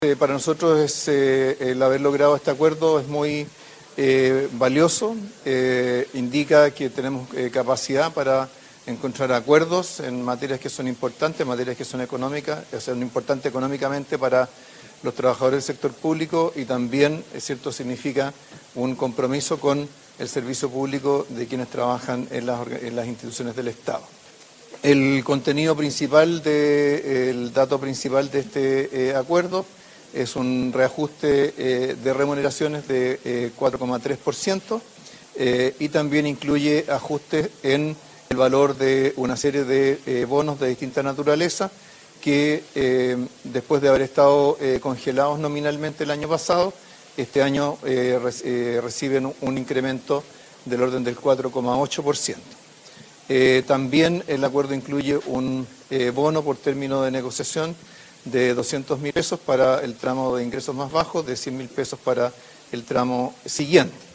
Para nosotros el haber logrado este acuerdo es muy valioso, indica que tenemos capacidad para encontrar acuerdos en materias que son importantes, materias que son económicas, son importantes económicamente para los trabajadores del sector público y también, es cierto, significa un compromiso con el servicio público de quienes trabajan en las instituciones del Estado. El contenido principal, el dato principal de este acuerdo es un reajuste de remuneraciones de 4,3% y también incluye ajustes en el valor de una serie de bonos de distinta naturaleza que después de haber estado congelados nominalmente el año pasado, este año reciben un incremento del orden del 4,8%. También el acuerdo incluye un bono por término de negociación de 200.000 pesos para el tramo de ingresos más bajos, de 100.000 pesos para el tramo siguiente.